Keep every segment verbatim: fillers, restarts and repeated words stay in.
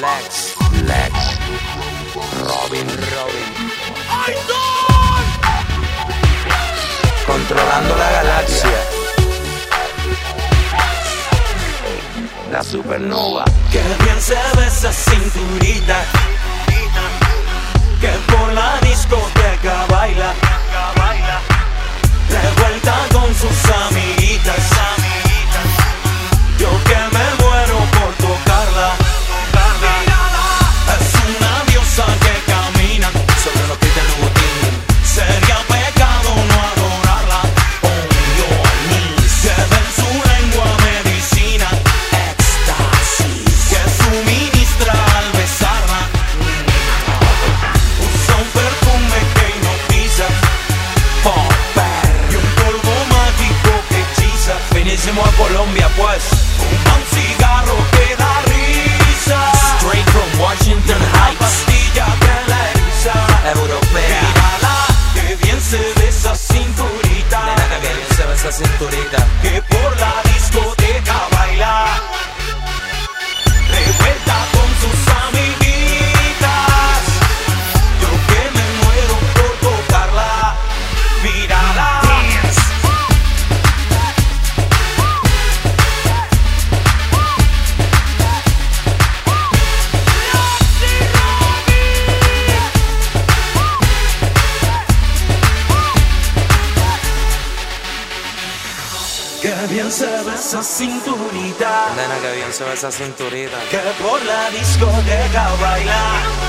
Lex, Lex, Robin, Robin. Controlando la galaxia. La supernova. Que bien se ve esa cinturita, que por la discoteca baila, revuelta con sus amiguitas. Yo que me muero por tocarla. Es una diosa que camina sobre los pies de Louboutin. Sería pecado no adorarla. Oh, Dios, lleva en su lengua medicina, éxtasis, que suministra al besarla. Usa un perfume que hipnotiza, popper, y un polvo mágico que hechiza. Finísimo a Colombia pues. Fuma un cigarro que da risa, straight from Washington Heights. Una pastilla que la eriza, Europea. Mírala, que bien se ve esa cinturita. Nena, que bien se ve esa cinturita. Que por la discoteca baila, revuelta con sus amiguitas. Yo que me muero por tocarla. Mírala. Que bien se ve esa cinturita, Nena, que bien se ve esa cinturita. que por la discoteca baila,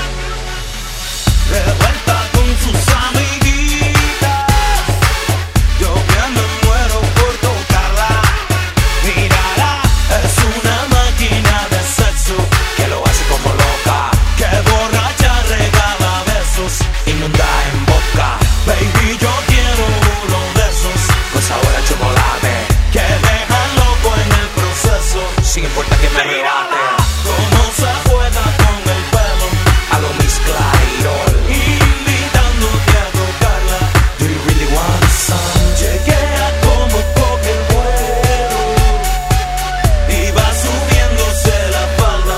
revuelta con sus amiguitas. Yo que me muero por tocarla. Mírala, es una máquina de sexo Que lo hace como loca. que borracha regala besos, Inunda en boca. baby yo quiero uno de esos Con sabor a chocolate. que dejan loco en el proceso. Sin importar que me arrebate. Cómo se juega con el pelo, A lo Miss Clairol. invitándote a tocarla. Do you really want some? Chequea como toca el vuelo y va subiéndose la falda.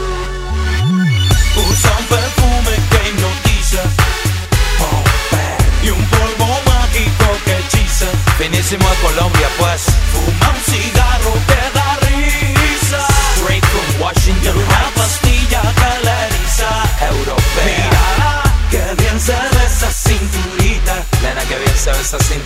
Usa un perfume que hipnotiza, Popper. y un polvo mágico que hechiza. Finísimo de Colombia pues. Fuma un cigarro que da risa, Straight from Washington una Heights. pastilla que la eriza. Europea. Mírala, que bien se ve esa cinturita, Nena, que bien se ve esa cinturita.